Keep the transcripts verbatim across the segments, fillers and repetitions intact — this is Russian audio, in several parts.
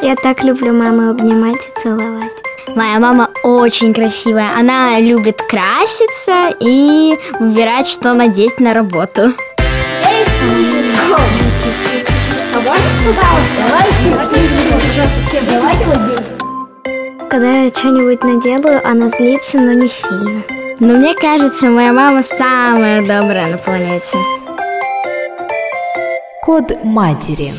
Я так люблю маму обнимать и целовать. Моя мама очень красивая. Она любит краситься и выбирать, что надеть на работу. Когда я что-нибудь наделаю, она злится, но не сильно. Но мне кажется, моя мама самая добрая на планете. Код матери.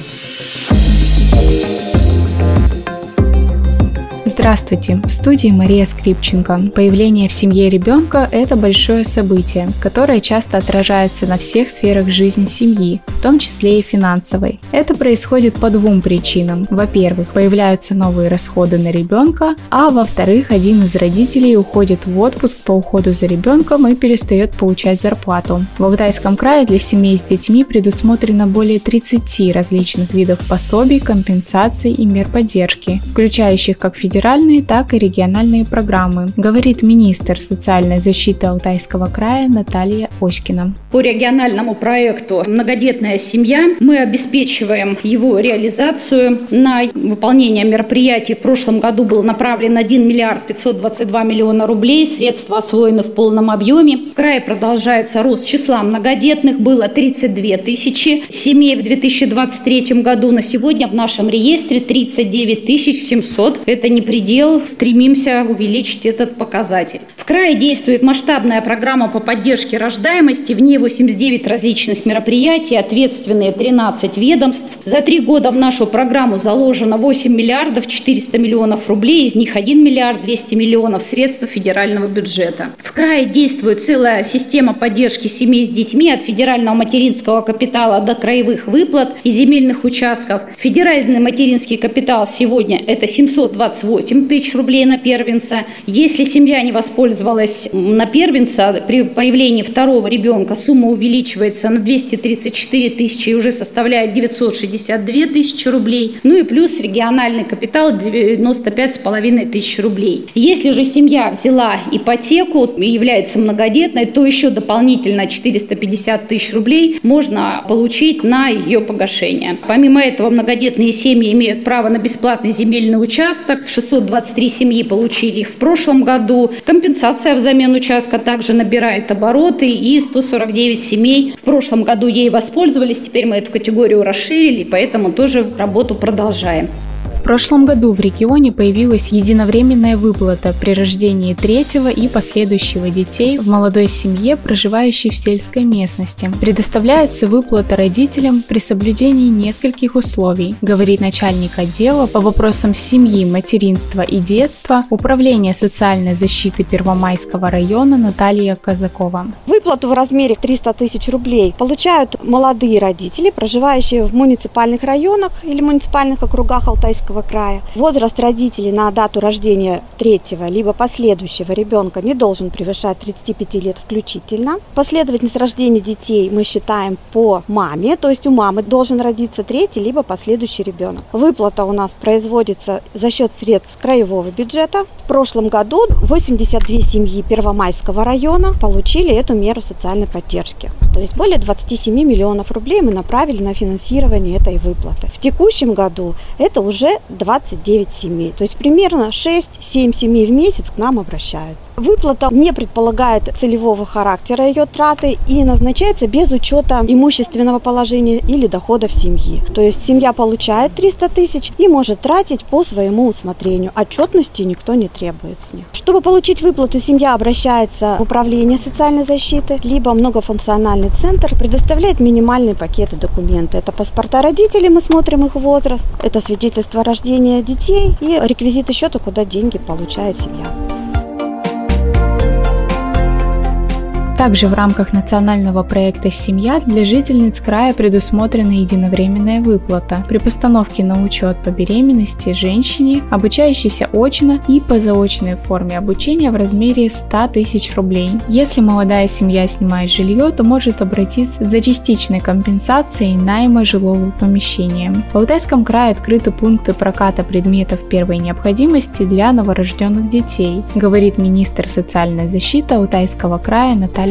Здравствуйте, в студии Мария Скрипченко. Появление в семье ребенка – это большое событие, которое часто отражается на всех сферах жизни семьи, в том числе и финансовой. Это происходит по двум причинам. Во-первых, появляются новые расходы на ребенка, а во-вторых, один из родителей уходит в отпуск по уходу за ребенком и перестает получать зарплату. В Алтайском крае для семей с детьми предусмотрено более тридцати различных видов пособий, компенсаций и мер поддержки, включающих как федеральные, так и региональные программы, говорит министр социальной защиты Алтайского края Наталья Оськина. По региональному проекту «Многодетная семья» мы обеспечиваем его реализацию. На выполнение мероприятий в прошлом году был направлен один миллиард пятьсот двадцать два миллиона рублей, средства освоены в полном объеме. В крае продолжается рост числа многодетных, было тридцать две тысячи семей в две тысячи двадцать третьем году. На сегодня в нашем реестре тридцать девять тысяч семьсот. Это не предел, стремимся увеличить этот показатель. В крае действует масштабная программа по поддержке рождаемости, в ней восемьдесят девять различных мероприятий, ответственные тринадцать ведомств. За три года в нашу программу заложено восемь миллиардов четыреста миллионов рублей, из них один миллиард двести миллионов средств федерального бюджета. В крае действует целая система поддержки семей с детьми от федерального материнского капитала до краевых выплат и земельных участков. Федеральный материнский капитал сегодня это семьсот двадцать восемь тысяч рублей на первенца. Если семья не воспользовалась на первенца, при появлении второго ребенка сумма увеличивается на двести тридцать четыре тысячи и уже составляет девятьсот шестьдесят две тысячи рублей. Ну и плюс региональный капитал девяносто пять с половиной тысяч рублей. Если же семья взяла ипотеку и является многодетной, то еще дополнительно четыреста пятьдесят тысяч рублей можно получить на ее погашение. Помимо этого, многодетные семьи имеют право на бесплатный земельный участок. шестьсот двадцать три семьи получили их в прошлом году. Компенсация взамен участка также набирает обороты, и сто сорок девять семей в прошлом году ей воспользовались. Теперь мы эту категорию расширили, поэтому тоже работу продолжаем. В прошлом году в регионе появилась единовременная выплата при рождении третьего и последующего детей в молодой семье, проживающей в сельской местности. Предоставляется выплата родителям при соблюдении нескольких условий, говорит начальник отдела по вопросам семьи, материнства и детства Управления социальной защиты Первомайского района Наталья Казакова. Выплату в размере триста тысяч рублей получают молодые родители, проживающие в муниципальных районах или муниципальных округах Алтайского края. Возраст родителей на дату рождения третьего либо последующего ребенка не должен превышать тридцати пяти лет включительно. Последовательность рождения детей мы считаем по маме, то есть у мамы должен родиться третий либо последующий ребенок. Выплата у нас производится за счет средств краевого бюджета. В прошлом году восемьдесят две семьи Первомайского района получили эту меру социальной поддержки. То есть более двадцати семи миллионов рублей мы направили на финансирование этой выплаты. В текущем году это уже двадцать девять семей, то есть примерно шесть-семь семей в месяц к нам обращаются. Выплата не предполагает целевого характера ее траты и назначается без учета имущественного положения или доходов семьи. То есть семья получает триста тысяч и может тратить по своему усмотрению. Отчетности никто не требует с них. Чтобы получить выплату, семья обращается в Управление социальной защиты, либо многофункциональный центр предоставляет минимальные пакеты документов. Это паспорта родителей, мы смотрим их возраст, это свидетельство о рождения детей и реквизиты счета, куда деньги получает семья. Также в рамках национального проекта «Семья» для жительниц края предусмотрена единовременная выплата при постановке на учет по беременности женщине, обучающейся очно и по заочной форме обучения в размере ста тысяч рублей. Если молодая семья снимает жилье, то может обратиться за частичной компенсацией найма жилого помещения. В Алтайском крае открыты пункты проката предметов первой необходимости для новорожденных детей, говорит министр социальной защиты Алтайского края Наталья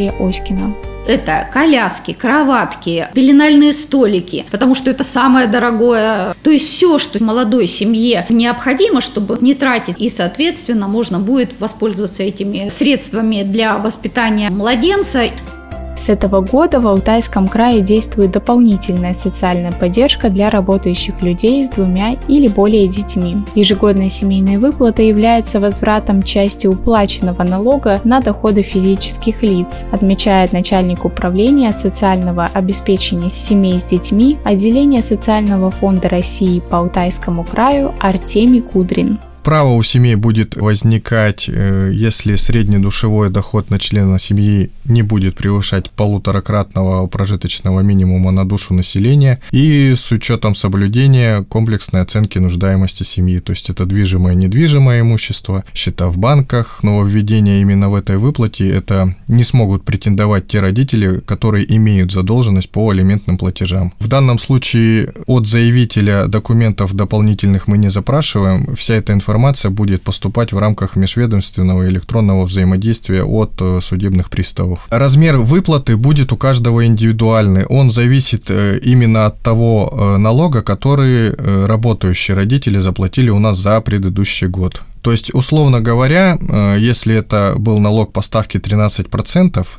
Наталья Оськина. Это коляски, кроватки, пеленальные столики, потому что это самое дорогое. То есть все, что молодой семье необходимо, чтобы не тратить. И, соответственно, можно будет воспользоваться этими средствами для воспитания младенца. С этого года в Алтайском крае действует дополнительная социальная поддержка для работающих людей с двумя или более детьми. Ежегодная семейная выплата является возвратом части уплаченного налога на доходы физических лиц, отмечает начальник управления социального обеспечения семей с детьми отделения Социального фонда России по Алтайскому краю Артемий Кудрин. Право у семей будет возникать, если среднедушевой доход на члена семьи не будет превышать полуторакратного прожиточного минимума на душу населения и с учетом соблюдения комплексной оценки нуждаемости семьи. То есть это движимое и недвижимое имущество, счета в банках. Нововведение именно в этой выплате – это не смогут претендовать те родители, которые имеют задолженность по алиментным платежам. В данном случае от заявителя документов дополнительных мы не запрашиваем. Вся эта информация Информация будет поступать в рамках межведомственного электронного взаимодействия от судебных приставов. Размер выплаты будет у каждого индивидуальный. Он зависит именно от того налога, который работающие родители заплатили у нас за предыдущий год. То есть, условно говоря, если это был налог по ставке тринадцать процентов,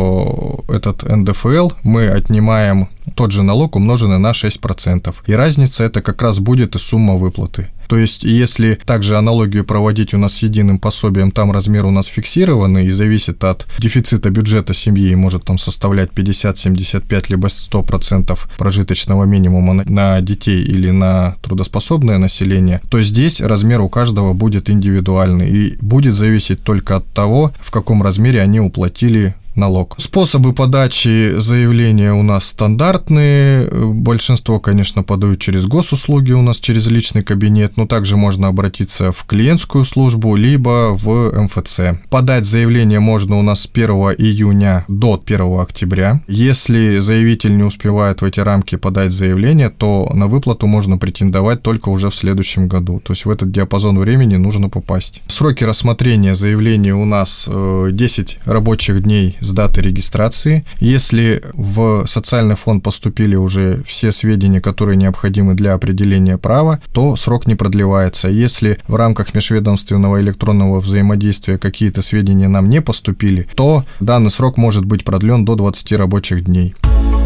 то этот эн дэ эф эл мы отнимаем тот же налог, умноженный на шесть процентов. И разница это как раз будет и сумма выплаты. То есть, если также аналогию проводить у нас с единым пособием, там размер у нас фиксированный и зависит от дефицита бюджета семьи, может там составлять пятьдесят, семьдесят пять либо сто процентов прожиточного минимума на детей или на трудоспособное население, то здесь размер у каждого будет индивидуальный и будет зависеть только от того, в каком размере они уплатили налог. Способы подачи заявления у нас стандартные. Большинство, конечно, подают через госуслуги, у нас через личный кабинет, но также можно обратиться в клиентскую службу, либо в эм эф цэ. Подать заявление можно у нас с первого июня до первого октября. Если заявитель не успевает в эти рамки подать заявление, то на выплату можно претендовать только уже в следующем году. То есть в этот диапазон времени нужно попасть. Сроки рассмотрения заявления у нас десять рабочих дней с даты регистрации. Если в социальный фонд поступили уже все сведения, которые необходимы для определения права, то срок не продлевается. Если в рамках межведомственного электронного взаимодействия какие-то сведения нам не поступили, то данный срок может быть продлен до двадцати рабочих дней.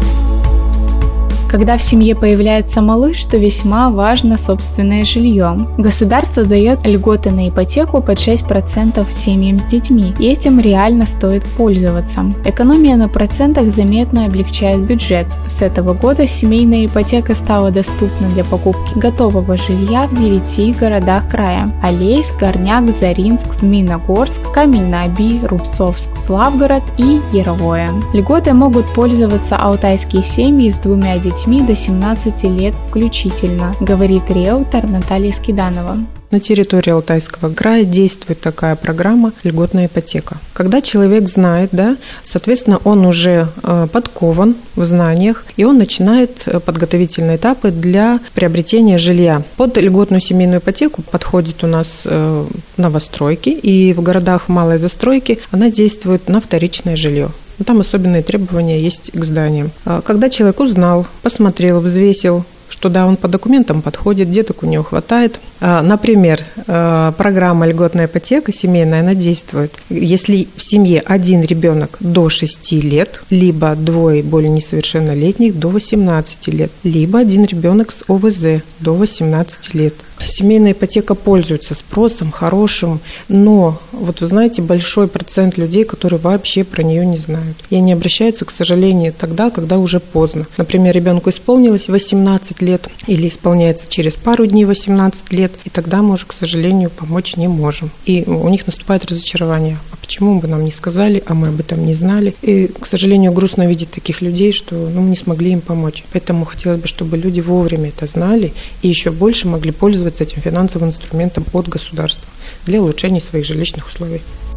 Когда в семье появляется малыш, то весьма важно собственное жилье. Государство дает льготы на ипотеку под шесть процентов семьям с детьми, и этим реально стоит пользоваться. Экономия на процентах заметно облегчает бюджет. С этого года семейная ипотека стала доступна для покупки готового жилья в девяти городах края: Алейск, Горняк, Заринск, Змеиногорск, Камень-на-Оби, Рубцовск, Славгород и Яровое. Льготой могут пользоваться алтайские семьи с двумя детьми до семнадцати лет включительно, говорит риэлтор Наталья Скиданова. На территории Алтайского края действует такая программа «Льготная ипотека». Когда человек знает, да, соответственно, он уже подкован в знаниях, и он начинает подготовительные этапы для приобретения жилья. Под льготную семейную ипотеку подходит у нас новостройки, и в городах малой застройки она действует на вторичное жилье. Там особенные требования есть к зданиям. Когда человек узнал, посмотрел, взвесил, что да, он по документам подходит, деток у него хватает. Например, программа «Льготная ипотека» семейная, она действует, если в семье один ребенок до шести лет, либо двое более несовершеннолетних до восемнадцати лет, либо один ребенок с о вэ зэ до восемнадцати лет. Семейная ипотека пользуется спросом хорошим, но, вот вы знаете, большой процент людей, которые вообще про нее не знают. И они обращаются, к сожалению, тогда, когда уже поздно. Например, ребенку исполнилось восемнадцать лет или исполняется через пару дней восемнадцать лет, и тогда мы уже, к сожалению, помочь не можем. И у них наступает разочарование. А почему бы нам не сказали, а мы об этом не знали? И, к сожалению, грустно видеть таких людей, что ну, мы не смогли им помочь. Поэтому хотелось бы, чтобы люди вовремя это знали и еще больше могли пользоваться этим финансовым инструментом от государства для улучшения своих жилищных условий.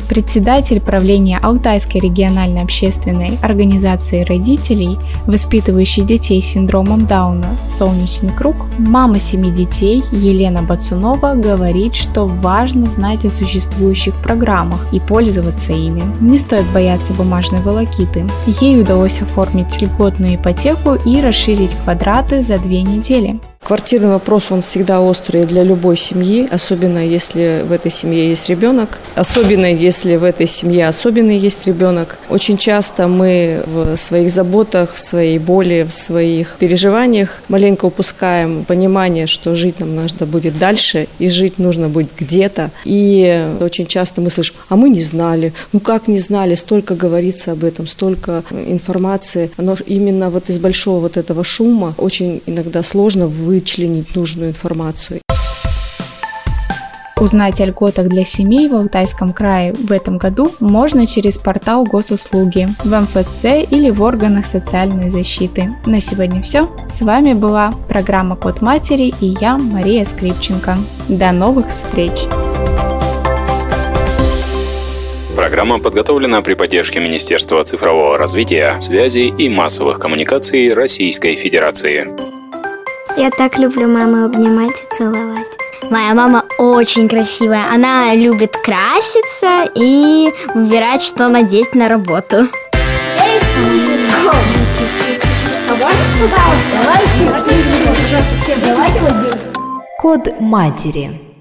председатель правления Алтайской региональной общественной организации родителей, воспитывающей детей с синдромом Дауна «Солнечный круг», мама семи детей Елена Бацунова говорит, что важно знать о существующих программах и пользоваться ими. Не стоит бояться бумажной волокиты. Ей удалось оформить льготную ипотеку и расширить квадраты за две недели. Квартирный вопрос, он всегда острый для любой семьи, особенно если в этой семье есть ребенок, особенно если в этой семье особенный есть ребенок. Очень часто мы в своих заботах, в своей боли, в своих переживаниях маленько упускаем понимание, что жить нам нужно будет дальше, и жить нужно будет где-то. И очень часто мы слышим: а мы не знали, ну как не знали, столько говорится об этом, столько информации. Но именно вот из большого вот этого шума очень иногда сложно вы вычленить нужную информацию. Узнать о льготах для семей в Алтайском крае в этом году можно через портал Госуслуги, в эм эф цэ или в органах социальной защиты. На сегодня все. С вами была программа «Код матери» и я, Мария Скрипченко. До новых встреч! Программа подготовлена при поддержке Министерства цифрового развития, связи и массовых коммуникаций Российской Федерации. Я так люблю маму обнимать и целовать. Моя мама очень красивая. Она любит краситься и выбирать, что надеть на работу. Код матери.